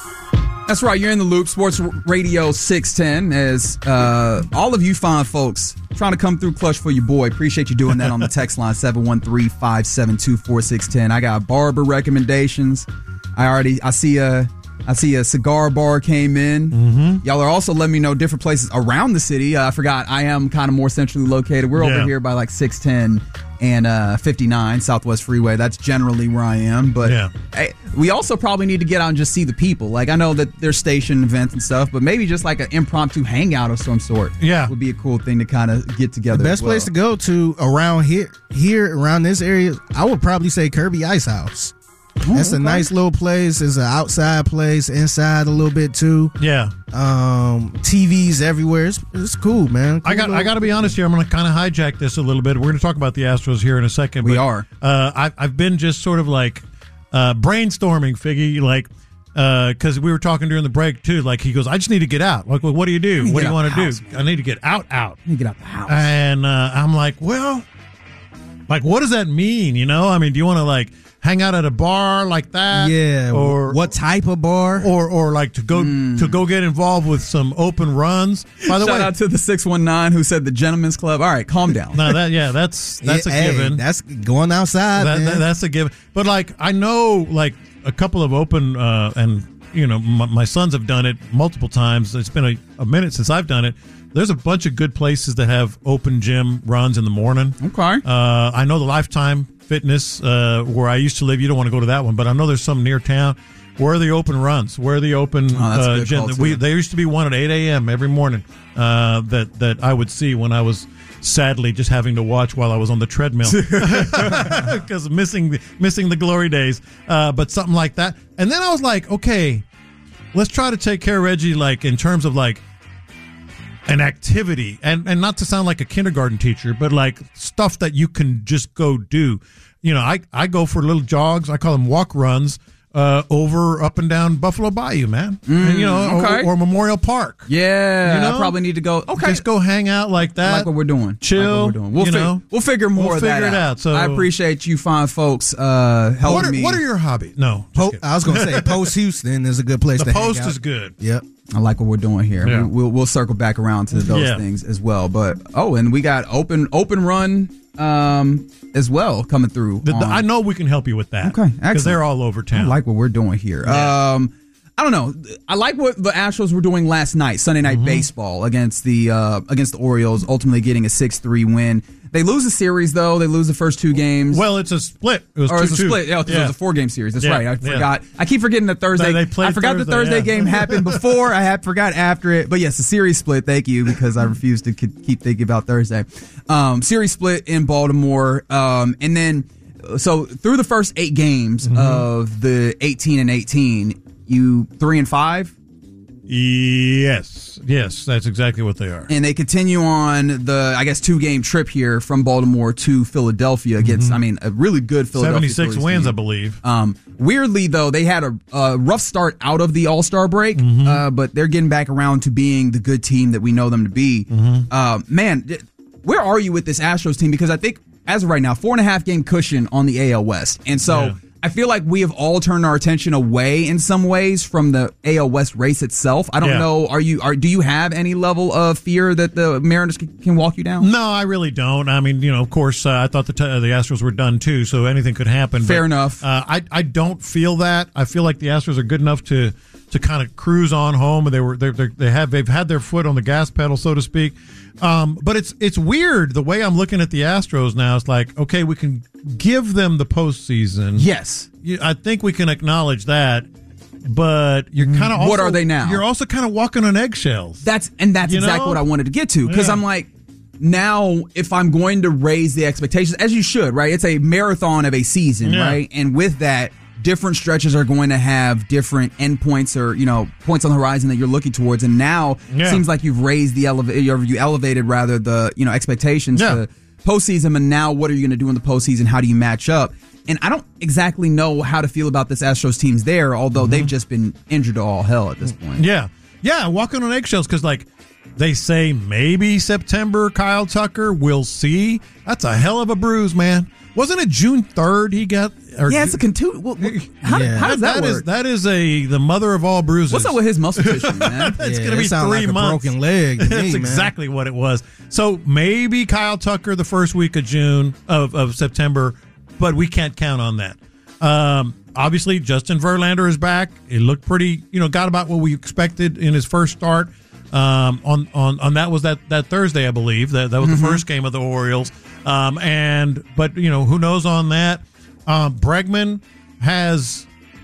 That's right. You're in the Loop Sports Radio six ten as uh, all of you fine folks trying to come through clutch for your boy. Appreciate you doing that on the text line seven one three, five seven two, four six one zero. I got barber recommendations. I already I see a I see a cigar bar came in.
Mm-hmm.
Y'all are also letting me know different places around the city. Uh, I forgot I am kind of more centrally located. We're
Yeah.
over here by like six ten and uh, fifty-nine Southwest Freeway. That's generally where I am. But
Yeah.
hey, we also probably need to get out and just see the people. Like I know that there's station events and stuff, but maybe just like an impromptu hangout of some sort.
Yeah.
would be a cool thing to kind of get together.
The best
as well.
place to go to around here, here around this area, I would probably say Kirby Ice House. That's a
okay.
nice little place. It's an outside place, inside a little bit too.
Yeah.
Um, T Vs everywhere. It's, it's cool, man. Cool
I got.
little-
I got to be honest here. I'm going to kind of hijack this a little bit. We're going to talk about the Astros here in a second.
We
but,
are.
Uh, I, I've been just sort of like uh, brainstorming, Figgy, like because we were talking during the break too. Like he goes, I just need to get out. Like, well, what do you do?
need to
What do
get
you
out
want
the
to
house,
do? I need to get out. Out.
Let me get out the house.
And uh, I'm like, well, like, what does that mean? You know, I mean, do you want to like hang out at a bar like that?
Yeah.
Or
what type of bar?
or or like to go to go get involved with some open runs. By the
Shout
way,
out to the six one nine who said the Gentleman's Club. All right, calm down.
no, that yeah, that's that's
Yeah,
a
hey,
given.
That's going outside.
That,
man.
that- that's a given. But like I know, like a couple of open uh, and you know my, my sons have done it multiple times. It's been a, a minute since I've done it. There's a bunch of good places that have open gym runs in the morning.
Okay.
Uh, I know the Lifetime Fitness uh, where I used to live. You don't want to go to that one, but I know there's some near town. Where are the open runs? Where are the open
Oh, that's a
uh,
good
gym?
call, too.
We, there used to be one at eight a.m. every morning uh, that that I would see when I was sadly just having to watch while I was on the treadmill because missing missing the glory days. Uh, but something like that, and then I was like, okay, let's try to take care of Reggie, like in terms of like an activity, and and not to sound like a kindergarten teacher, but like stuff that you can just go do. You know, I I go for little jogs. I call them walk runs. Uh, over up and down Buffalo Bayou, man. And, you know,
okay.
or, or Memorial Park.
Yeah,
You know?
I probably need to go. Okay,
Just go hang out like that.
I like what we're doing.
Chill.
I like what we're doing. We'll,
you
fig-
know,
we'll figure more
We'll
of that
figure it out. So
I appreciate you fine folks uh, helping
what are,
me.
what are your hobbies? No, just
Po-
kidding.
I was going to say Post Houston is a good place
the
to
Post
hang out.
is good.
Yep.
I like what we're doing here.
Yeah.
We, we'll we'll circle back around to those
Yeah.
things as well. But oh, and we got open open run um, as well coming through.
The- the-
on-
I know we can help you with that.
Okay, excellent.
Because they're all over
I
town.
like what we're doing here.
Yeah.
Um, I don't know. I like what the Astros were doing last night, Sunday Night
Mm-hmm.
Baseball against the uh, against the Orioles, ultimately getting a six three win. They lose the series though. They lose the first two games.
well, it's a split. It was
or it's a
two two.
split. Yeah, 'cause it was a four game series. That's
Yeah,
right. I
yeah.
forgot. I keep forgetting that Thursday.
They- they played
I forgot the
Thursday,
Thursday
yeah.
game happened before. I had forgot after it. But yes, the series split. Thank you, because I refused to k- keep thinking about Thursday. Um, series split in Baltimore, um, and then so through the first eight games
Mm-hmm.
of the eighteen and eighteen, you three and five.
Yes, yes, that's exactly what they are.
And they continue on the, I guess, two game trip here from Baltimore to Philadelphia against, I mean, a really good Philadelphia.
seventy-six
Phillies
wins,
team.
I believe.
Um, weirdly, though, they had a, a rough start out of the All Star break,
Mm-hmm.
uh, but they're getting back around to being the good team that we know them to be.
Mm-hmm.
Uh, man, th- where are you with this Astros team? Because I think, as of right now, four and a half game cushion on the A L West. And so.
Yeah.
I feel like we have all turned our attention away in some ways from the A L West race itself. I don't
Yeah.
know. Are you? Are do you have any level of fear that the Mariners can, can walk you down?
No, I really don't. I mean, you know, of course, uh, I thought the t- the Astros were done too, so anything could happen.
Fair
but,
enough.
Uh, I I don't feel that. I feel like the Astros are good enough to to kind of cruise on home, and they were they they have they've had their foot on the gas pedal, so to speak. Um, but it's it's weird the way I'm looking at the Astros now. It's like, okay, we can give them the postseason.
Yes.
You- I think we can acknowledge that. But you're kind of
What are they now?
You're also kind of walking on eggshells.
That's and that's
You
exactly
know?
what I wanted to get to, because
Yeah.
I'm like, now if I'm going to raise the expectations, as you should, right? It's a marathon of a season,
Yeah.
right? And with that, different stretches are going to have different endpoints or, you know, points on the horizon that you're looking towards. And now
Yeah.
it seems like you've raised the eleva- you you elevated rather the, you know, expectations
Yeah.
to postseason. And now what are you going to do in the postseason? How do you match up? And I don't exactly know how to feel about this Astros teams there, although
Mm-hmm.
they've just been injured to all hell at this point.
Yeah. Yeah, walking on eggshells because, like, they say maybe September, Kyle Tucker, we'll see. That's a hell of a bruise, man. Wasn't it June third he got? Or
Yeah, it's a contu- well, well, how,
Yeah.
how does that,
that
work?
is that is a the mother of all bruises.
What's up with his muscle tissue, man?
It's
Yeah,
going to
it
be
sound
three
like a
months.
broken leg to me,
That's
man.
exactly what it was. So maybe Kyle Tucker the first week of June of, of September, but we can't count on that. Um, obviously, Justin Verlander is back. It looked pretty, you know, got about what we expected in his first start. Um, on on on that was that that Thursday, I believe. That that was
Mm-hmm.
the first game of the Orioles. Um, and but you know, who knows on that? Um, Bregman has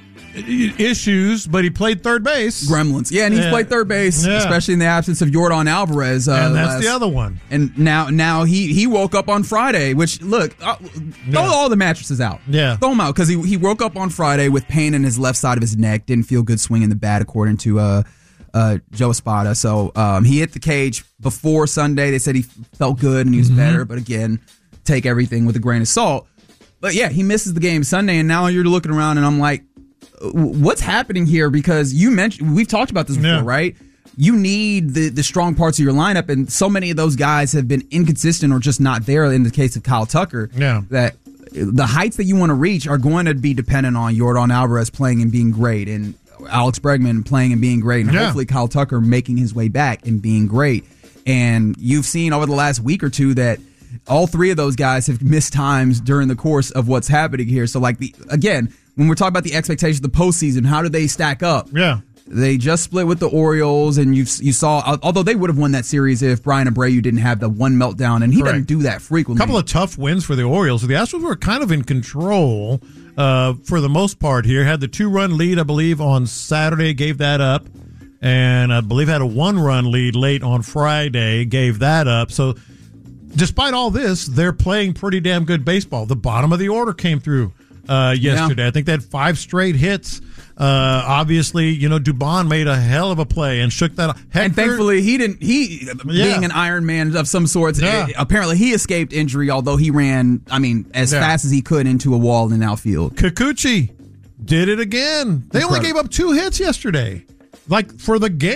issues, but he played third base.
Gremlins. Yeah, and he's
Yeah.
played third base,
Yeah.
especially in the absence of Yordan Alvarez. Uh,
And that's
last-
the other one.
And now now he he woke up on Friday, which, look, uh, throw all the mattresses out.
Yeah.
Throw them out, because he, he woke up on Friday with pain in his left side of his neck. Didn't feel good swinging the bat, according to uh, uh, Joe Espada. So um, he hit the cage before Sunday. They said he felt good and he was
Mm-hmm.
better. But again, take everything with a grain of salt. But yeah, he misses the game Sunday, and now you're looking around, and I'm like, what's happening here? Because you mentioned, we've talked about this before,
Yeah.
right? You need the the strong parts of your lineup, and so many of those guys have been inconsistent or just not there. In the case of Kyle Tucker,
Yeah.
that the heights that you want to reach are going to be dependent on Yordan Alvarez playing and being great, and Alex Bregman playing and being great, and
Yeah.
hopefully Kyle Tucker making his way back and being great. And you've seen over the last week or two that all three of those guys have missed times during the course of what's happening here. So, like, the again, when we're talking about the expectations of the postseason, how do they stack up?
Yeah.
They just split with the Orioles, and you you saw, although they would have won that series if Brian Abreu didn't have the one meltdown, and he
Correct.
doesn't do that frequently.
A couple of tough wins for the Orioles. The Astros were kind of in control uh, for the most part here. Had the two-run lead, I believe, on Saturday, gave that up. And I believe had a one-run lead late on Friday, gave that up. So despite all this, they're playing pretty damn good baseball. The bottom of the order came through uh, yesterday. I think they had five straight hits. Uh, obviously, you know, Dubon made a hell of a play and shook that. Hector,
And thankfully, he didn't. He
Yeah.
being an Iron Man of some sorts.
Yeah.
eh, apparently, he escaped injury, although he ran. I mean, as
Yeah.
fast as he could into a wall in the outfield.
Kikuchi did it again. They only
Incredible.
gave up two hits yesterday, like for the game.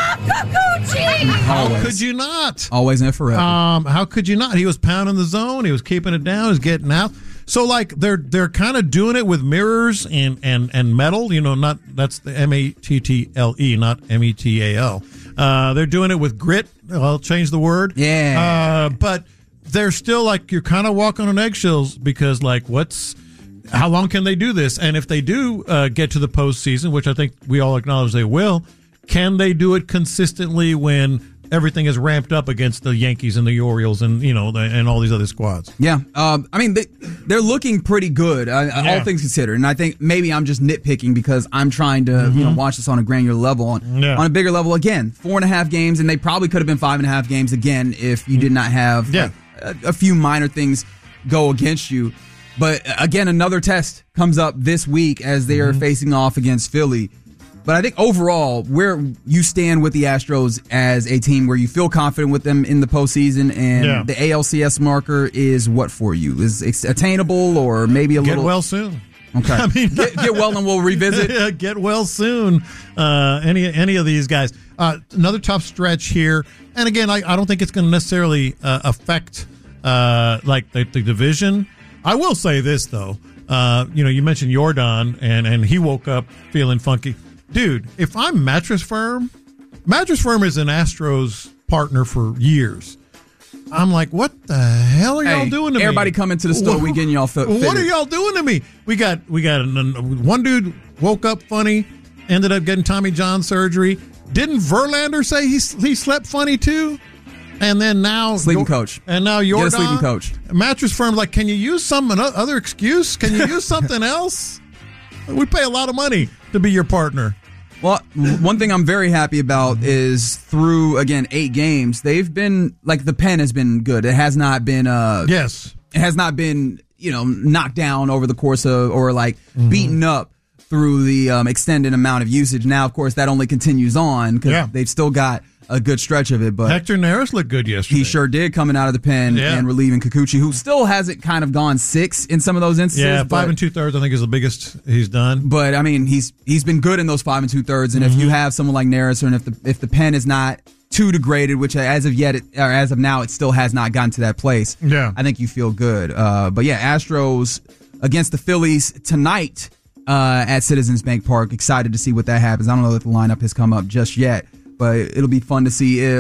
How
Always.
could you not?
Always and forever.
Um, how could you not? He was pounding the zone. He was keeping it down. He was getting out. So like they're they're kind of doing it with mirrors and and and metal. You know, not that's the M A T T L E, not M E T A L. Uh, they're doing it with grit. I'll change the word.
Yeah.
Uh, but they're still like you're kind of walking on eggshells because like what's how long can they do this? And if they do uh, get to the postseason, which I think we all acknowledge they will, can they do it consistently when everything is ramped up against the Yankees and the Orioles and you know the, and all these other squads?
Yeah, um, I mean they, they're looking pretty good, uh,
Yeah.
all things considered. And I think maybe I'm just nitpicking because I'm trying to you know watch this on a granular level. On,
Yeah.
on a bigger level, again, four and a half games, and they probably could have been five and a half games again if you did not have
Yeah.
like, a, a few minor things go against you. But uh, again, another test comes up this week as they are facing off against Philly. But I think overall, where you stand with the Astros as a team where you feel confident with them in the postseason, and
Yeah.
the A L C S marker is what for you? Is it attainable or maybe a
Get
little?
well soon.
Okay.
I mean,
get, get well and we'll revisit.
Yeah, get well soon. Uh, any any of these guys. Uh, another tough stretch here, and again, I, I don't think it's going to necessarily uh, affect uh, like the, the division. I will say this though. Uh, you know, you mentioned Yordan, and and he woke up feeling funky. Dude, if I'm Mattress Firm, Mattress Firm is an Astros partner for years. I'm like, what the hell are y'all
Hey,
doing to me?
everybody come into the store, we getting y'all fit-
What are
fitted.
y'all doing to me? We got we got an, an- one dude woke up funny, ended up getting Tommy John surgery. Didn't Verlander say he he slept funny too? And then now
Sleeping
Yor-
coach.
And now
Get
you're
a sleeping coach.
Mattress Firm like, can you use some other excuse? Can you use something else? We pay a lot of money to be your partner.
Well, one thing I'm very happy about is through, again, eight games, they've been, like, the pen has been good. It has not been, uh,
Yes.
it has not been, you know, knocked down over the course of, or like
Mm-hmm.
beaten up through the um, extended amount of usage. Now, of course, that only continues on because
Yeah.
they've still got a good stretch of it, but
Hector Neris looked good yesterday.
he sure did coming out of the pen
Yeah.
and relieving Kikuchi, who still hasn't kind of gone six in some of those instances.
Yeah,
but-
five and two thirds I think is the biggest he's done.
But I mean, he's he's been good in those five and two thirds. And if
Mm-hmm.
you have someone like Neris, and if the if the pen is not too degraded, which as of yet, it, or as of now, it still has not gotten to that place.
Yeah.
I think you feel good. Uh, but yeah, Astros against the Phillies tonight uh, at Citizens Bank Park. Excited to see what that happens. I don't know if the lineup has come up just yet, but it'll be fun to see if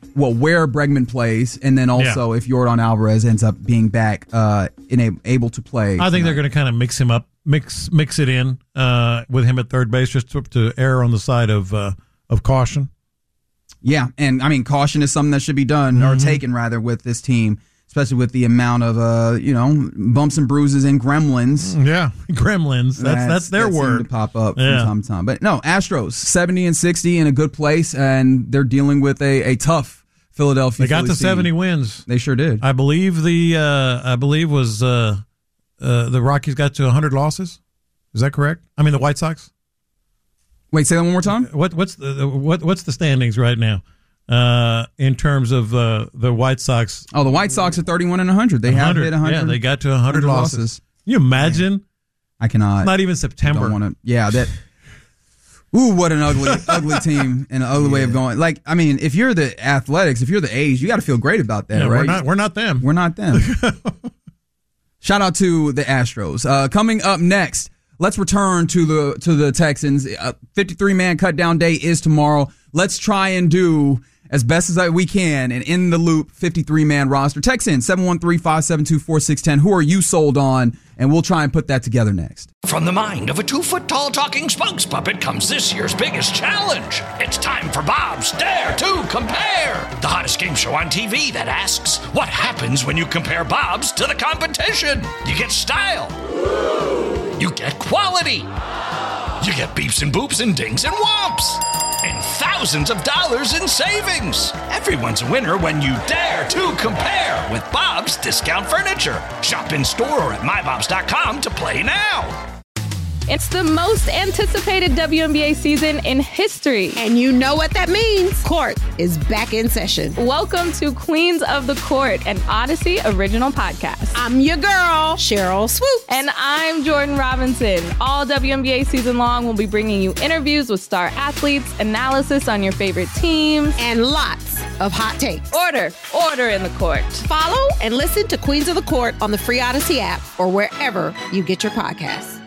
well, where Bregman plays, and then also
Yeah.
if Yordan Alvarez ends up being back uh, in a, able to play.
I think
tonight.
they're going to kind of mix him up, mix mix it in uh, with him at third base, just to, to err on the side of uh, of caution.
Yeah, and I mean, caution is something that should be done
Mm-hmm.
or taken rather with this team, especially with the amount of uh, you know bumps and bruises and gremlins.
Yeah, gremlins. That's that's their
that seem
word.
to pop up
Yeah.
from time to time. But no, Astros seventy and sixty in a good place, and they're dealing with a, a tough Philadelphia.
They got
Phillies
to
team.
seventy wins.
They sure did.
I believe the uh, I believe was uh, uh, the Rockies got to one hundred losses. Is that correct? I mean the White Sox.
Wait, say that one more time.
What what's the what what's the standings right now uh, in terms of uh, the White Sox?
Oh, the White Sox are thirty-one and one hundred. They have hit one hundred.
Yeah, they got to one hundred losses. Can you imagine?
I cannot.
It's not even September.
Don't wanna, yeah, that. Ooh, what an ugly, ugly team and an ugly yeah. way of going. Like, I mean, if you're the Athletics, if you're the A's, you got to feel great about that,
yeah,
right?
We're not. We're not them.
We're not them. Shout out to the Astros. Uh, coming up next, let's return to the to the Texans. Uh, fifty-three man cut down day is tomorrow. Let's try and do as best as we can and in the loop fifty-three man roster. Text in seven one three, five seven two, four six one zero. Who are you sold on? And we'll try and put that together next.
From the mind of a two-foot-tall talking spokes puppet comes this year's biggest challenge. It's time for Bob's Dare to Compare, the hottest game show on T V that asks, what happens when you compare Bob's to the competition? You get style. You get quality. You get beeps and boops and dings and whomps. And thousands of dollars in savings. Everyone's a winner when you dare to compare with Bob's Discount Furniture. Shop in store or at my bobs dot com to play now.
It's the most anticipated W N B A season in history.
And you know what that means. Court is back in session.
Welcome to Queens of the Court, an Odyssey original podcast.
I'm your girl, Cheryl Swoop.
And I'm Jordan Robinson. All W N B A season long, we'll be bringing you interviews with star athletes, analysis on your favorite teams,
and lots of hot takes.
Order, order in the court.
Follow and listen to Queens of the Court on the free Odyssey app or wherever you get your podcasts.